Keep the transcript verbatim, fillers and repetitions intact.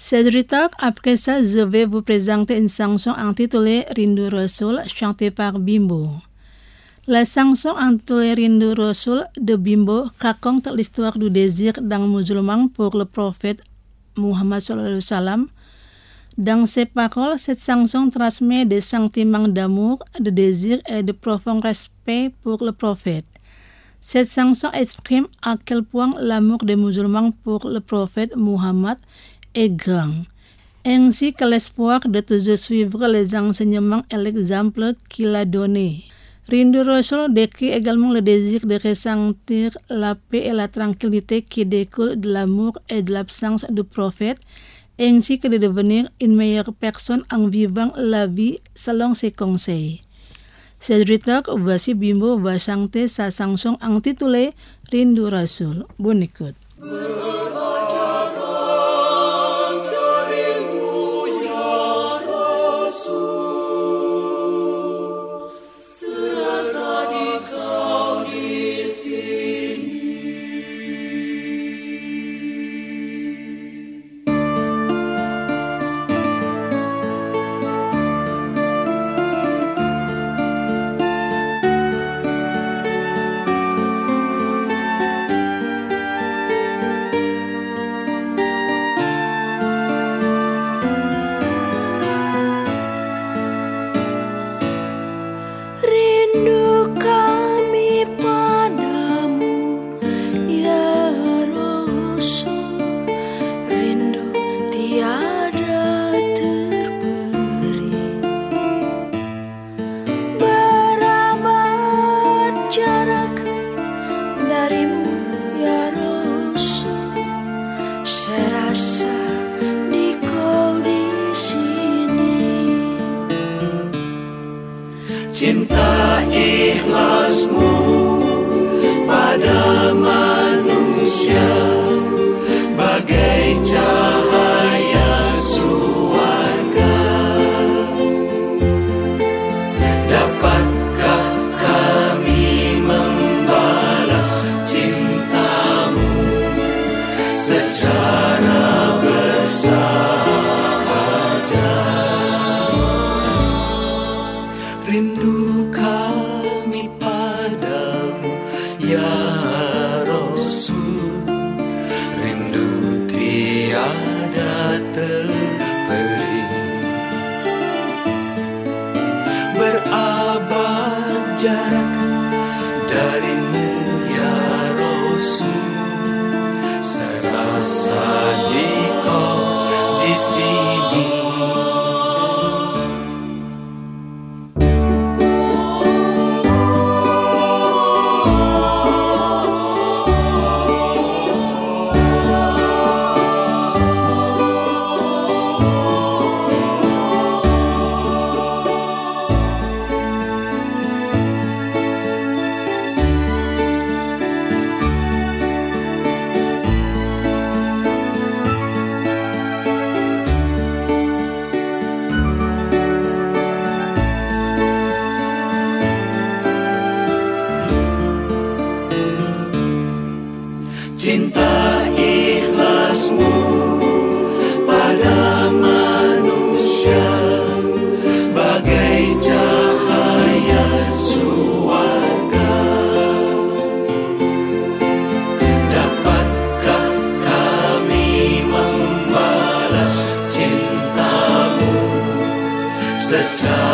Cédric, après ça, je vais vous présenter une chanson intitulée Rindu Rasul, chantée par Bimbo. La chanson intitulée Rindu Rasul de Bimbo raconte l'histoire du désir d'un musulman pour le prophète Muhammad sallallahu alayhi wa sallam. Dans ses paroles, cette chanson transmet des sentiments d'amour, de désir et de profond respect pour le prophète. Cette chanson exprime à quel point l'amour des musulmans pour le prophète Muhammad est grand, ainsi que l'espoir de toujours suivre les enseignements et l'exemple qu'il a donné. Rindu Rasul décrit également le désir de ressentir la paix et la tranquillité qui découlent de l'amour et de l'absence du prophète, ainsi que de devenir une meilleure personne en vivant la vie selon ses conseils. Cédric, voici Bimbo va chanter sa chanson intitulée Rindu Rasul. Bonne écoute. Cinta ikhlasmu pada manusia bagai cahaya surga. Dapatkah kami membalas cintamu secara bersahaja? Rindu kami padamu ya Rasul, rindu tiada terperi. Berabad jarak darimu ya Rasul, serasa di kau di sini. Cinta ikhlasmu pada manusia bagai cahaya surga. Dapatkah kami membalas cintamu secara